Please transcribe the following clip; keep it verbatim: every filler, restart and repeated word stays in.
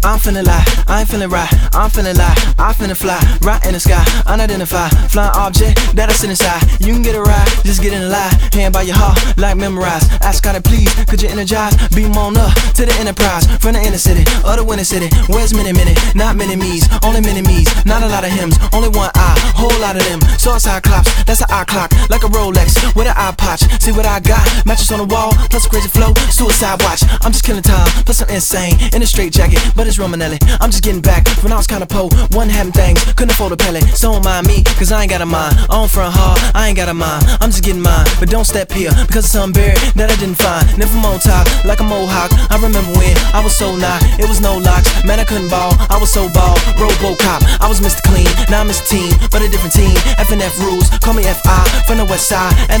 I'm feeling lie, I ain't feeling right. I'm feeling lie, I finna fly, right in the sky, unidentified, flying object that I sit inside. You can get a ride, just get in the lie. Hand by your heart, like memorized. Ask God to please, could you energize? Beam on up to the enterprise, from the inner city, or the winter city. Where's many minute? Not many me's, only many me's. Not a lot of hymns, only one eye, whole lot of them. So it's clocks, that's an eye clock, like a Rolex with an eye potch. See what I got? Mattress on the wall, plus a crazy flow, suicide watch. I'm just killing time, plus I'm insane in a straight jacket, but it's Romanelli. I'm just getting back when I was kinda po. One having things, couldn't afford a pellet. So don't mind me, cause I ain't got a mind. I don't front hard, I ain't got a mind. I'm just getting mine, but don't step here, because it's something buried that I didn't find. Never on top, like a mohawk. I remember when I was so nigh, it was no locks. Man, I couldn't ball, I was so ball. Robocop, I was Mister Clean, now I'm Mister Team, but a different team. F and F rules, call me F I, from the west side. And